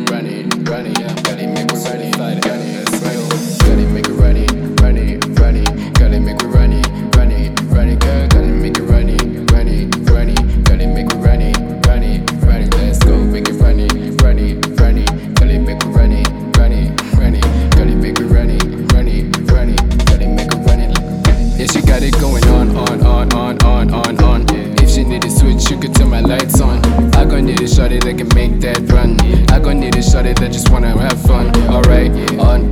run it, run it. Gotta make it run it, run it. Gotta make it run it, run it, run it. Gotta make it run it, run it, run it. Gotta make it run it, run it, run it. Gotta make it run it, run it, run it. Let's go, make it run it, run it, run it. Gotta make it run it, run it, run it. Gotta make it run it, run it, run it. Gotta make it run it. Yeah, she got it going on. If she need a switch, she could turn my lights on. I gon' need a shorty that can make that run. I gon' need a shorty that just wanna have fun. Alright, on.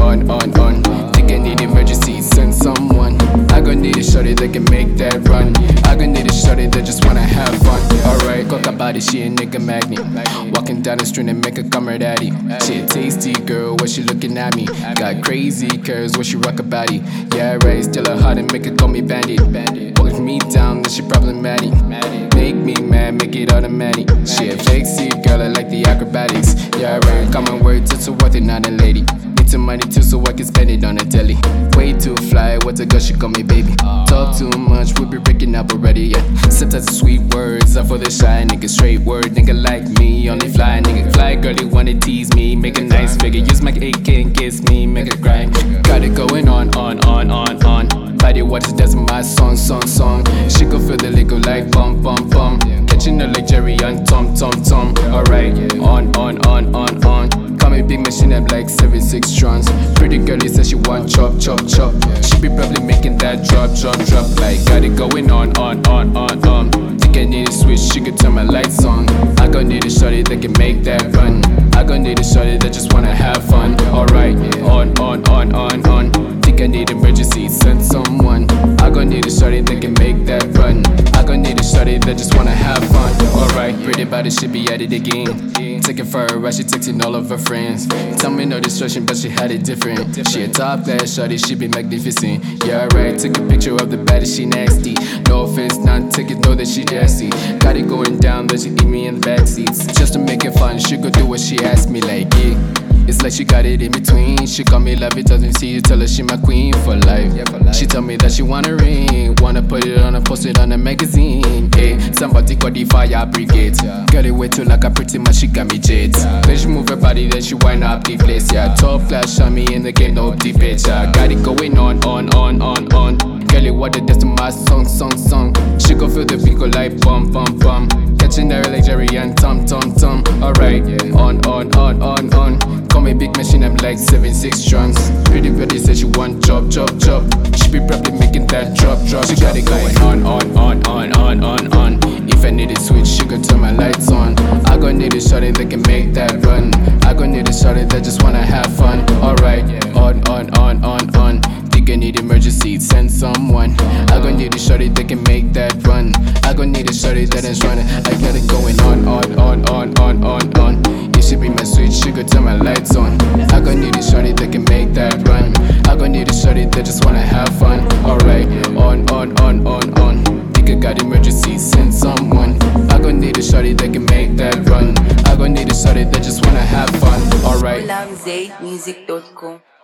Think I need emergency, send someone. I gon' need a shorty that can make that run. I gon' need a shorty that just wanna have fun. Alright, got that body, she a nigga magnet. Walking down the street and make her come her daddy. She a tasty girl, what she looking at me? Got crazy curves, what she rock a body. Yeah, right, still a hot and make her call me bandit. Hold me down, then she problematic. Make me mad, make it automatic. She a flexy girl, I like the acrobatics. Yeah, right, common words, it's a worth it, not a lady. Need some money too, so I can spend it on a telly. Way too fly, what's a girl, she call me baby. Talk too much, we be breaking up already, yeah. Sometimes the sweet words are for the shy nigga. Straight word, nigga like me, only fly nigga. Fly girl, they wanna tease me, make a nice figure. Use my AK and kiss me, make her cry. Got it going on. Body watches, that's my song. She go feel the liquor like bum. Catching her like Jerry and Tom. Alright, on. Call me big machine, I'm like 7-6 trons. Pretty girlie says she want chop. She be probably making that drop. Like got it going on. Think I need a switch, she could turn my lights on. I gon' need a shorty that can make that run. I gon' need a shorty that just wanna have fun. Alright, on. Think I need emergency, send someone. I gon' need a shorty that can make that run. I gon' need a shorty that just wanna have fun. Alright, pretty body, she be at it again. Taking for a ride, she texting all of her friends. Tell me no distraction, but she had it different. She a top class shorty, she be magnificent. Yeah, right, took a picture of the baddie, she nasty. No offense, not take it, know that she nasty. Got it going down, then she eat me in the back seats. Just to make it fun, she go do what she asked me, like, yeah. It's like she got it in between. She call me love it, doesn't see you, tell her she my queen for life. She tell me that she want a ring, wanna put it on and post it on a magazine. Hey, somebody call the fire brigade. Girl, it way too like a pretty much, she got me jades. Then she move her body, then she wind up the place. Yeah, top flash on me in the game, no debate. Yeah, got it going on. Girl, it what the dance to my song. She go feel the beat go like bum. Catching her like Jerry and Tom. Alright, on. Call me big machine, I'm like 7-6 trons. Pretty girlie said she want chop. She be probably making that drop. She got it going on. If I need a switch, she could turn my lights on. I gon' need a shorty that can make that run. I gon' need a shorty that just wanna have fun. Alright, on. Think I need emergency, send someone. I gon' need a shorty that can make that run. I gon' need a shorty that is running. I got it going on. You should be my switch, she could turn my lights on. I gon' need a shorty that can make that run. I gon' need a shorty that just wanna have fun. Alright, on. Think I got emergency, send someone. I gon' need a shorty that can make that run. I gon' need a shorty that just wanna have fun. Alright. Lamzaymusic.com